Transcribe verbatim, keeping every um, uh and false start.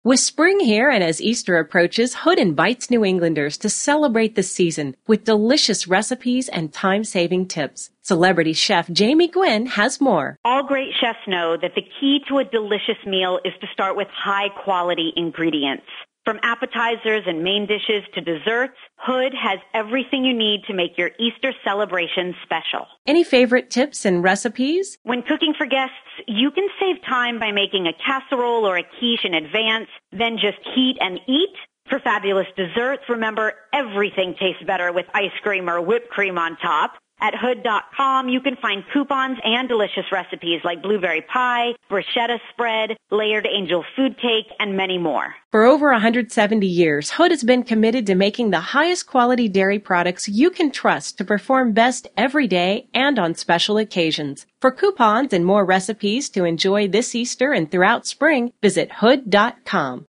With spring here and as Easter approaches, Hood invites New Englanders to celebrate the season with delicious recipes and time-saving tips. Celebrity chef Jamie Gwynn has more. All great chefs know that the key to a delicious meal is to start with high-quality ingredients. From appetizers and main dishes to desserts, Hood has everything you need to make your Easter celebration special. Any favorite tips and recipes? When cooking for guests, you can save time by making a casserole or a quiche in advance, then just heat and eat. For fabulous desserts, remember everything tastes better with ice cream or whipped cream on top. At hood dot com, you can find coupons and delicious recipes like blueberry pie, bruschetta spread, layered angel food cake, and many more. For over one hundred seventy years, Hood has been committed to making the highest quality dairy products you can trust to perform best every day and on special occasions. For coupons and more recipes to enjoy this Easter and throughout spring, visit hood dot com.